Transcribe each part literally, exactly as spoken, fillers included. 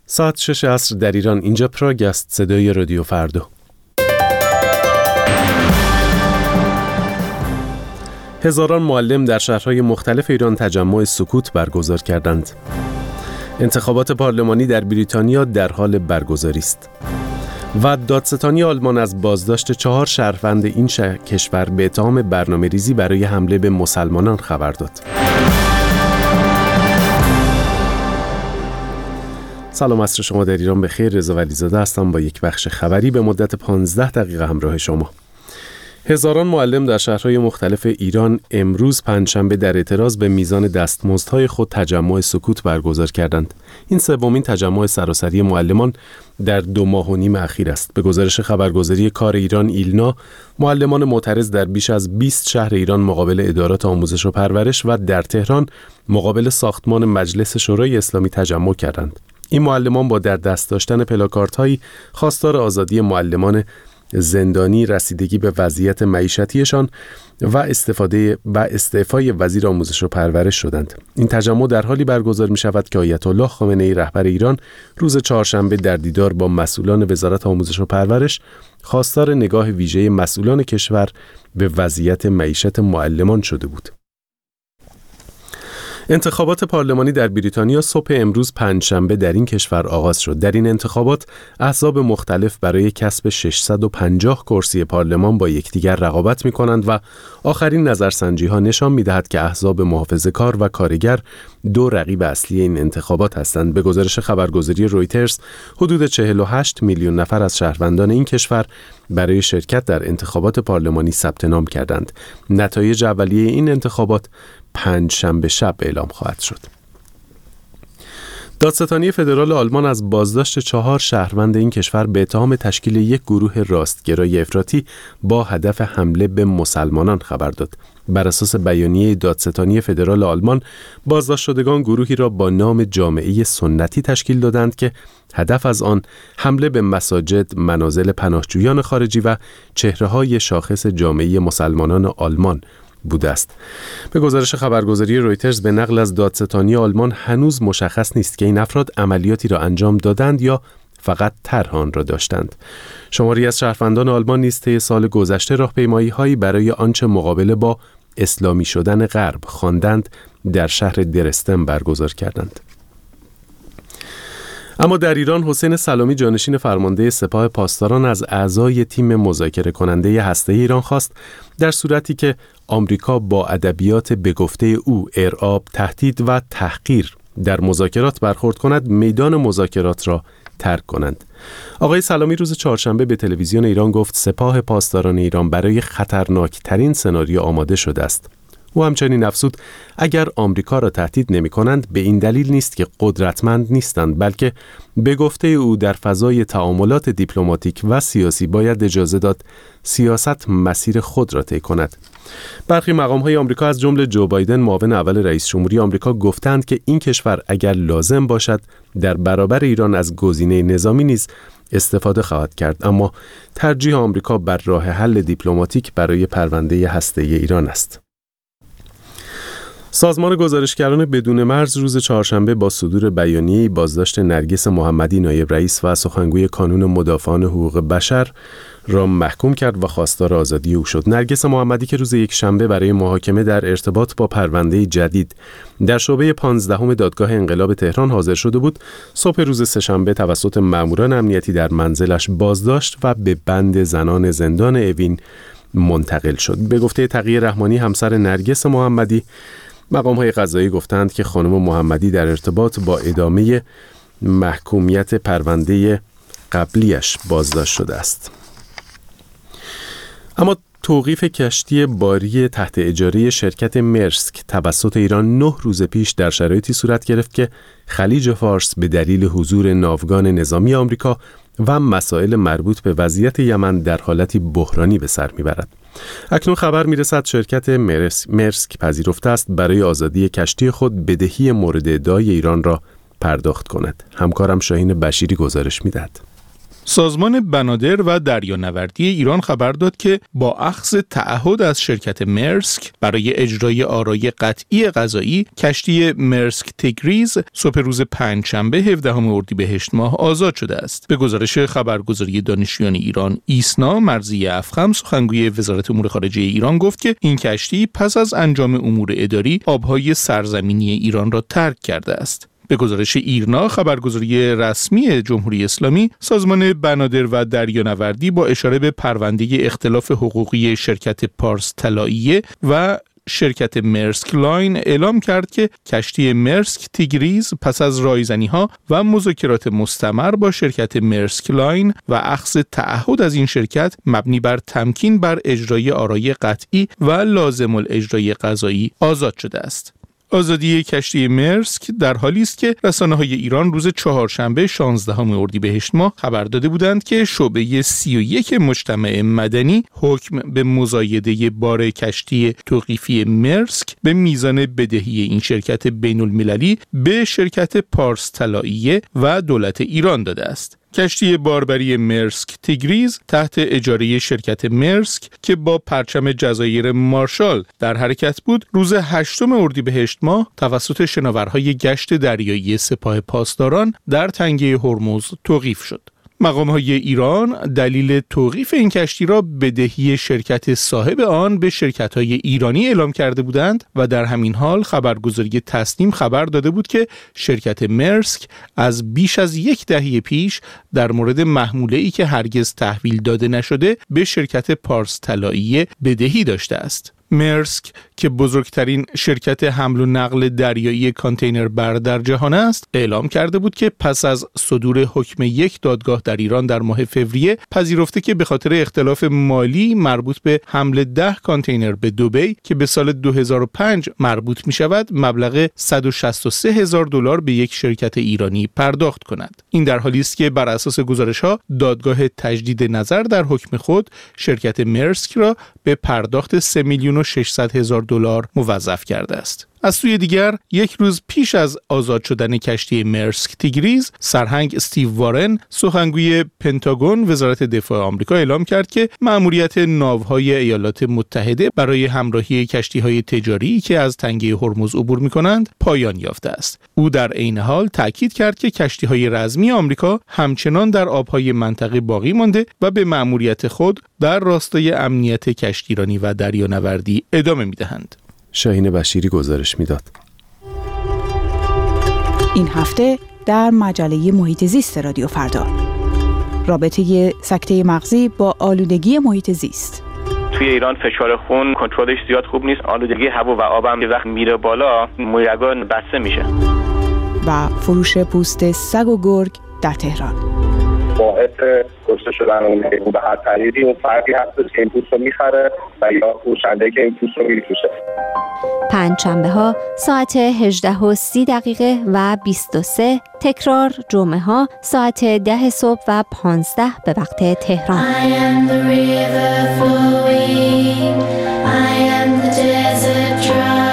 ساعت شش عصر در ایران. اینجا پراگ است. صدای رادیو فردا. هزاران معلم در شهرهای مختلف ایران تجمع سکوت برگزار کردند. انتخابات پارلمانی در بریتانیا در حال برگزاری است. و دادستانی آلمان از بازداشت چهار شهروند این شهر کشور به اتهام برنامه‌ریزی برای حمله به مسلمانان خبر داد. سلام عصر شما در ایران بخیر. رضا ولیزاده هستم با یک بخش خبری به مدت پانزده دقیقه همراه شما. هزاران معلم در شهرهای مختلف ایران امروز پنجشنبه در اعتراض به میزان دستمزدهای خود تجمع سکوت برگزار کردند. این سومین تجمع سراسری معلمان در دو ماه و نیم اخیر است. به گزارش خبرگزاری کار ایران ایلنا، معلمان معترض در بیش از بیست شهر ایران مقابل ادارات آموزش و پرورش و در تهران مقابل ساختمان مجلس شورای اسلامی تجمع کردند. این معلمان با در دست داشتن پلاکاردهایی خواستار آزادی معلمان زندانی، رسیدگی به وضعیت معیشتیشان و استفاده و استعفای وزیر آموزش و پرورش شدند. این تجمع در حالی برگزار می شود که آیت الله خامنه‌ای رهبر ایران روز چهارشنبه در دیدار با مسئولان وزارت آموزش و پرورش خواستار نگاه ویژه مسئولان کشور به وضعیت معیشت معلمان شده بود. انتخابات پارلمانی در بریتانیا صبح امروز پنجشنبه در این کشور آغاز شد. در این انتخابات احزاب مختلف برای کسب ششصد و پنجاه کرسی پارلمان با یکدیگر رقابت می‌کنند و آخرین نظرسنجی‌ها نشان می‌دهد که احزاب محافظه‌کار و کارگر دو رقیب اصلی این انتخابات هستند. به گزارش خبرگزاری رویترز، حدود چهل و هشت میلیون نفر از شهروندان این کشور برای شرکت در انتخابات پارلمانی ثبت نام کردند. نتایج اولیه این انتخابات پنج شنبه شب اعلام خواهد شد. دادستانی فدرال آلمان از بازداشت چهار شهروند این کشور به اتهام تشکیل یک گروه راستگرای افراطی با هدف حمله به مسلمانان خبر داد. بر اساس بیانیه دادستانی فدرال آلمان، بازداشت شدگان گروهی را با نام جامعه سنتی تشکیل دادند که هدف از آن حمله به مساجد، منازل پناهجویان خارجی و چهره‌های شاخص جامعه مسلمانان آلمان بوده است. به گزارش خبرگزاری رویترز به نقل از دادستانی آلمان، هنوز مشخص نیست که این افراد عملیاتی را انجام دادند یا فقط طرح آن را داشتند. شماری از شهروندان آلمان نیز طی سال گذشته راهپیمایی‌هایی برای آنچه مقابله با اسلامی شدن غرب خواندند در شهر درستن برگزار کردند. اما در ایران، حسین سلامی جانشین فرمانده سپاه پاسداران از اعضای تیم مذاکره کننده هسته‌ای ایران خواست در صورتی که آمریکا با ادبیات به گفته او ارعاب، تهدید و تحقیر در مذاکرات برخورد کند، میدان مذاکرات را ترک کنند. آقای سلامی روز چهارشنبه به تلویزیون ایران گفت سپاه پاسداران ایران برای خطرناکترین سناریو آماده شده است. او همچنین افزود اگر آمریکا را تهدید نمی کنند به این دلیل نیست که قدرتمند نیستند، بلکه به گفته او در فضای تعاملات دیپلماتیک و سیاسی باید اجازه داد سیاست مسیر خود را طی کند. برخی مقام‌های آمریکا از جمله جو بایدن معاون اول رئیس جمهوری آمریکا گفتند که این کشور اگر لازم باشد در برابر ایران از گزینه نظامی نیز استفاده خواهد کرد، اما ترجیح آمریکا بر راه حل دیپلماتیک برای پرونده هسته‌ای ایران است. سازمان گزارشگران بدون مرز روز چهارشنبه با صدور بیانیه‌ای بازداشت نرگس محمدی نایب رئیس و سخنگوی کانون مدافعان حقوق بشر را محکوم کرد و خواستار آزادی او شد. نرگس محمدی که روز یکشنبه برای محاکمه در ارتباط با پرونده جدید در شعبه پانزدهم دادگاه انقلاب تهران حاضر شده بود، صبح روز سه‌شنبه توسط ماموران امنیتی در منزلش بازداشت و به بند زنان زندان اوین منتقل شد. به گفته تقی رحمانی، همسر نرگس محمدی، مقام‌های قضایی گفتند که خانم محمدی در ارتباط با ادامه محکومیت پرونده قبلیش بازداشت شده است. اما توقیف کشتی باری تحت اجاره شرکت مرسک توسط ایران نه روز پیش در شرایطی صورت گرفت که خلیج فارس به دلیل حضور ناوگان نظامی آمریکا و مسائل مربوط به وضعیت یمن در حالتی بحرانی به سر میبرد. اکنون خبر میرسد شرکت مرسک پذیرفته است برای آزادی کشتی خود بدهی مورد ادعای ایران را پرداخت کند. همکارم شاهین بشیری گزارش میدهد. سازمان بنادر و دریانوردی ایران خبر داد که با اخذ تعهد از شرکت مرسک برای اجرای آرای قطعی غذایی، کشتی مرسک تگریز صبح روز پنجشنبه هفدهم اردیبهشت ماه آزاد شده است. به گزارش خبرگزاری دانشجویان ایران ایسنا، مرضیه افخم سخنگوی وزارت امور خارجه ایران گفت که این کشتی پس از انجام امور اداری آبهای سرزمینی ایران را ترک کرده است. به گزارش ایرنا، خبرگزاری رسمی جمهوری اسلامی، سازمان بنادر و دریانوردی با اشاره به پرونده اختلاف حقوقی شرکت پارس طلاییه و شرکت مرسک لاین اعلام کرد که کشتی مرسک تیگریز پس از رایزنی‌ها و مذاکرات مستمر با شرکت مرسک لاین و اخذ تعهد از این شرکت مبنی بر تمکین بر اجرای آرای قطعی و لازم الاجرای قضایی آزاد شده است. آزادی کشتی مرسک در حالی است که رسانه‌های ایران روز چهارشنبه شانزدهم اردیبهشت ماه خبر داده بودند که شعبه سی و یک مجتمع مدنی حکم به مزایده بار کشتی توقیفی مرسک به میزان بدهی این شرکت بین‌المللی به شرکت پارس طلاییه و دولت ایران داده است. کشتی باربری مرسک تیگریز تحت اجاره شرکت مرسک که با پرچم جزایر مارشال در حرکت بود، روز هشتم اردیبهشت ماه توسط شناورهای گشت دریایی سپاه پاسداران در تنگه هرمز توقیف شد. مقام‌های ایران دلیل توقیف این کشتی را بدهی شرکت صاحب آن به شرکت‌های ایرانی اعلام کرده بودند و در همین حال خبرگزاری تسنیم خبر داده بود که شرکت مرسک از بیش از یک دهه پیش در مورد محموله‌ای که هرگز تحویل داده نشده به شرکت پارس طلاییه بدهی داشته است. مرسک که بزرگترین شرکت حمل و نقل دریایی کانتینر بر در جهان است، اعلام کرده بود که پس از صدور حکم یک دادگاه در ایران در ماه فوریه پذیرفته که به خاطر اختلاف مالی مربوط به حمل ده کانتینر به دبی که به سال دو هزار و پنج مربوط می شود، مبلغ صد و شصت و سه هزار دلار به یک شرکت ایرانی پرداخت کند. این در حالی است که بر اساس گزارش‌ها دادگاه تجدید نظر در حکم خود شرکت مرسک را به پرداخت سه میلیون و ششصد هزار دلار موظف کرده است. از سوی دیگر یک روز پیش از آزاد شدن کشتی مرسک تیگریز، سرهنگ استیو وارن سخنگوی پنتاگون وزارت دفاع آمریکا اعلام کرد که مأموریت ناوهای ایالات متحده برای همراهی کشتی‌های تجاری که از تنگه هرمز عبور می‌کنند پایان یافته است. او در عین حال تاکید کرد که کشتی‌های رزمی آمریکا همچنان در آب‌های منطقه باقی مانده و به مأموریت خود در راستای امنیت کشتیرانی و دریانوردی ادامه می‌دهند. شاهین بشیری گزارش میداد. این هفته در مجله محیط زیست رادیو فردا، رابطه سکته مغزی با آلودگی محیط زیست. توی ایران فشار خون کنترلش زیاد خوب نیست. آلودگی هوا و آب هم وقت میره بالا، مویرگان بسته میشه. و فروش پوست سگ و گرگ در تهران. باعث کشته شدن اون حیوان به هر طریقی اون فردی هست که این پوست رو میخره و یا فروشنده که این پوست رو میفروشه. پنجشنبه ها ساعت هجده و سی دقیقه و بیست و سه، تکرار جمعه ها ساعت ده صبح و پانزده به وقت تهران. I am the river flowing, I am the desert dry.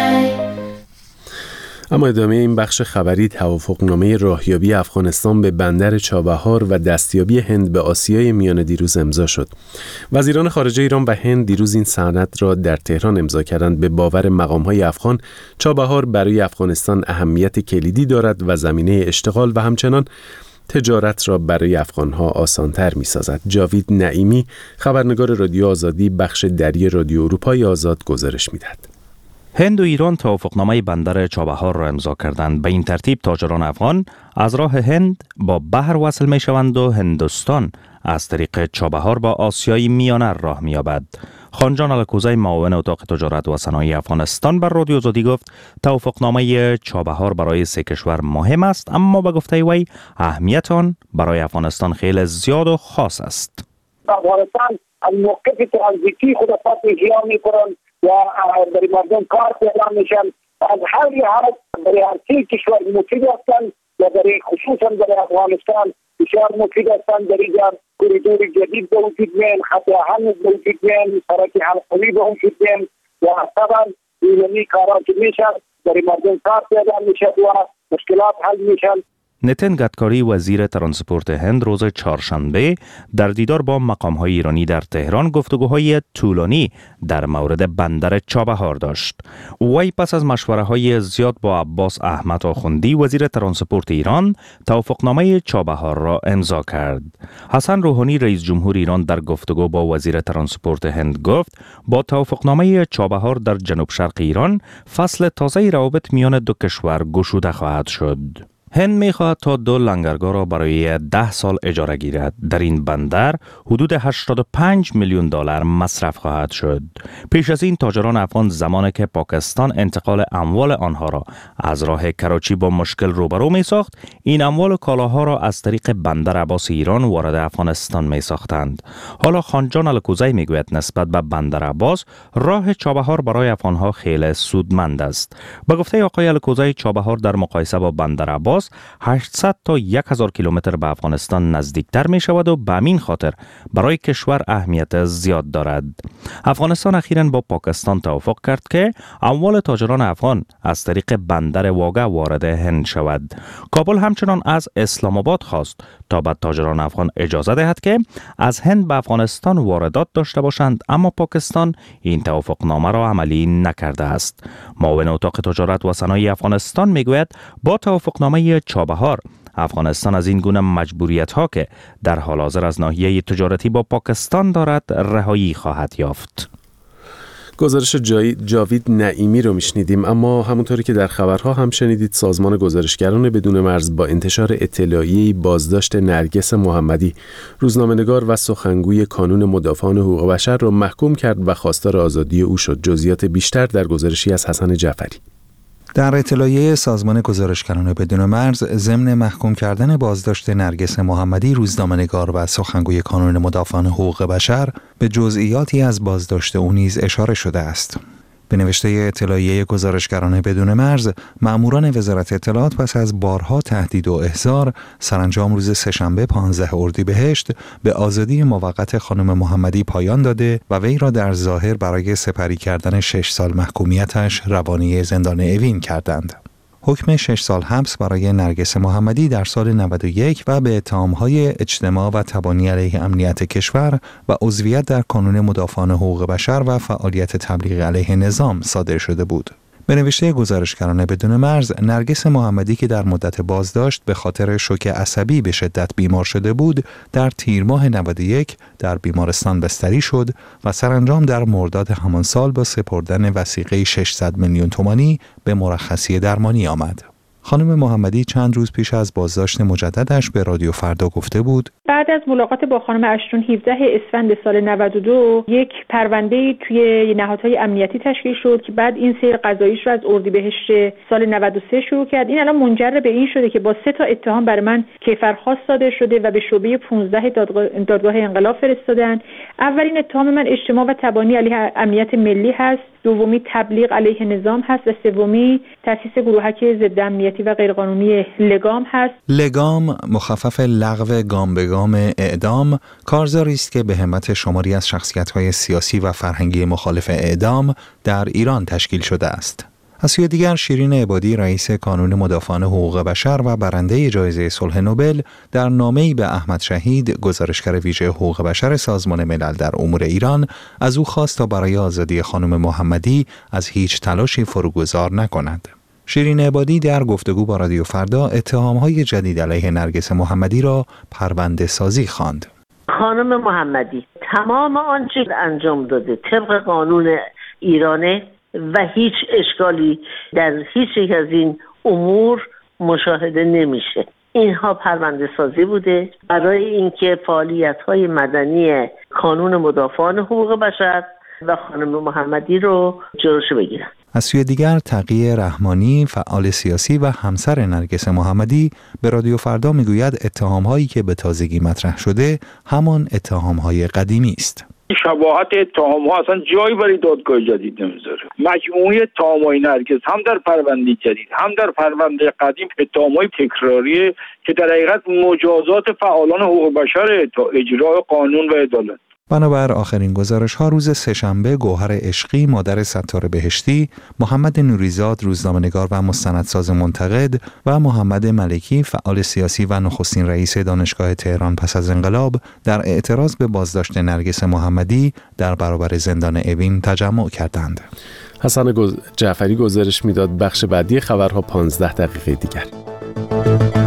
اما ادامه این بخش خبری، توافقنامه راهیابی افغانستان به بندر چابهار و دستیابی هند به آسیای میانه دیروز امضا شد. وزیران خارجه ایران و هند دیروز این سند را در تهران امضا کردند. به باور مقام‌های افغان، چابهار برای افغانستان اهمیت کلیدی دارد و زمینه اشتغال و همچنان تجارت را برای افغان‌ها آسان‌تر می‌سازد. جاوید نعیمی، خبرنگار رادیو آزادی بخش دری رادیو اروپای آزاد گزارش می‌دهد. هند و ایران توافقنامه بندر چابهار را امضا کردند. به این ترتیب تاجران افغان از راه هند با بحر وصل می شوند و هندوستان از طریق چابهار با آسیای میانه راه می یابد. خانجان الکوزی، معاون اتاق تجارت و صنایع افغانستان، بر رادیو آزادی گفت توافقنامه چابهار برای سه کشور مهم است، اما به گفته وی اهمیت آن برای افغانستان خیلی زیاد و خاص است. افغانستان از موقعی که ترانزیتی خود خاص اجرا می‌کنند و برای مردم کار پیدا میشن، از هر حالت برای هر سه کشور مفید هستند و برای خصوصا برای افغانستان بسیار مفید هستند. در اینجا کوریدور جدید به وجود میان، خط آهن به وجود میان، سرک حلقوی به وجود میان و طبعا ایرانی کارا که میشن برای مردم کار پیدا میشن و مشکلات حل میشن. نتن گدکاری وزیر ترانسپورت هند روز چهارشنبه در دیدار با مقام‌های ایرانی در تهران گفتگوهای طولانی در مورد بندر چابهار داشت. وی پس از مشوره‌های زیاد با عباس احمد آخوندی وزیر ترانسپورت ایران توافقنامه چابهار را امضا کرد. حسن روحانی رئیس جمهور ایران در گفتگو با وزیر ترانسپورت هند گفت با توافقنامه چابهار در جنوب شرق ایران فصل تازه روابط میان دو کشور گشوده خواهد شد. هند می‌خواهد تا دو لنگرگاه را برای ده سال اجاره گیرد. در این بندر حدود هشتاد و پنج میلیون دلار مصرف خواهد شد. پیش از این تاجران افغان زمانی که پاکستان انتقال اموال آنها را از راه کراچی با مشکل روبرو می‌ساخت، این اموال و کالاها را از طریق بندر عباس ایران وارد افغانستان می‌ساختند. حالا خانجان الکوزی میگوید نسبت به بندر عباس راه چابهار برای افغانها خیلی سودمند است. به گفته آقای الکوزی چابهار در مقایسه با بندر عباس هشتصد تا هزار کیلومتر به افغانستان نزدیکتر می شود و به همین خاطر برای کشور اهمیت زیاد دارد. افغانستان اخیراً با پاکستان توافق کرد که اموال تاجران افغان از طریق بندر واگه وارد هند شود. کابل همچنان از اسلام آباد خواست تا به تاجران افغان اجازه دهد که از هند به افغانستان واردات داشته باشند، اما پاکستان این توافقنامه را عملی نکرده است. معاون اتاق تجارت و صنایع افغانستان میگوید با توافقنامه چابهار افغانستان از این گونه مجبوریت ها که در حال حاضر از ناحیه تجارتی با پاکستان دارد رهایی خواهد یافت. گزارش جاوید نعیمی رو میشنیدیم، اما همونطوری که در خبرها هم شنیدید سازمان گزارشگران بدون مرز با انتشار اطلاعیه‌ای بازداشت نرگس محمدی، روزنامه‌نگار و سخنگوی کانون مدافعان حقوق بشر را محکوم کرد و خواستار آزادی او شد. جزئیات بیشتر در گزارشی از حسن جعفری. در اطلاعیه سازمان گزارشگران بدون مرز ضمن محکوم کردن بازداشت نرگس محمدی، روزنامه‌نگار و سخنگوی کانون مدافعان حقوق بشر، به جزئیاتی از بازداشت او نیز اشاره شده است. به نوشته اطلاعیه گزارشگران بدون مرز، مأموران وزارت اطلاعات پس از بارها تهدید و احضار سرانجام روز سه‌شنبه پانزده اردیبهشت به آزادی موقت خانم محمدی پایان داده و وی را در ظاهر برای سپری کردن شش سال محکومیتش روانه زندان اوین کردند. حکم شش سال حبس برای نرگس محمدی در سال نود و یک و به اتهام‌های اجتماع و تبانی علیه امنیت کشور و عضویت در کانون مدافعان حقوق بشر و فعالیت تبلیغ علیه نظام صادر شده بود. به نوشته گزارشگران بدون مرز، نرگس محمدی که در مدت بازداشت به خاطر شوک عصبی به شدت بیمار شده بود، در تیر ماه نود و یک در بیمارستان بستری شد و سرانجام در مرداد همان سال با سپردن وثیقه ششصد میلیون تومانی به مرخصی درمانی آمد. خانم محمدی چند روز پیش از بازداشت مجددش به رادیو فردا گفته بود: بعد از ملاقات با خانم اشتون هفدهم اسفند سال نود و دو یک پرونده‌ای توی نهادهای امنیتی تشکیل شد که بعد این سیر قضاییش رو از اردیبهشت سال نود و سه شروع کرد. این الان منجر به این شده که با سه تا اتهام برای من کیفرخواست صادر شده و به شعبه پانزده دادگاه, دادگاه انقلاب فرستادن. اولین اتهام من اجتماع و تبانی علیه امنیت ملی هست، دومی تبلیغ علیه نظام هست و سومی تأسیس گروهک ضد امنیتی و غیرقانونی لگام هست. لگام مخفف لغو گام به گام اعدام، کارزاری است که به همت شماری از شخصیت‌های سیاسی و فرهنگی مخالف اعدام در ایران تشکیل شده است. از سوی دیگر شیرین عبادی رئیس کانون مدافعان حقوق بشر و برنده جایزه صلح نوبل در نامه‌ای به احمد شهید، گزارشگر ویژه حقوق بشر سازمان ملل در امور ایران، از او خواست تا برای آزادی خانم محمدی از هیچ تلاشی فروگذار نکند. شیرین عبادی در گفتگو با رادیو فردا اتهام‌های جدید علیه نرگس محمدی را پرونده سازی خواند. خانم محمدی تمام آنچه انجام داده طبق قانون ایرانه و هیچ اشکالی در هیچ یک از این امور مشاهده نمیشه. اینها پرونده سازی بوده برای اینکه فعالیت‌های مدنی کانون مدافعان حقوق بشر و خانم محمدی رو جلوش بگیرن. از سوی دیگر تقی رحمانی، فعال سیاسی و همسر نرگس محمدی، به رادیو فردا میگوید اتهام‌هایی که به تازگی مطرح شده همان اتهام‌های قدیمی است. شباهت اتهام‌ها اصلا جایی برای دادگاه جدید نمیذاره. مجموعه اتهام‌های نرگس هم در پرونده جدید هم در پرونده قدیم اتهام‌های تکراریه که در حقیقت مجازات فعالان حقوق بشر تا اجرای قانون و عدالت. بنابر آخرین گزارش ها روز سه‌شنبه گوهر عشقی مادر ستار بهشتی، محمد نوریزاد روزنامه‌نگار و مستندساز منتقد و محمد ملکی فعال سیاسی و نخستین رئیس دانشگاه تهران پس از انقلاب در اعتراض به بازداشت نرگس محمدی در برابر زندان اوین تجمع کردند. حسن گز... جعفری گزارش میداد. بخش بعدی خبرها پانزده دقیقه دیگر.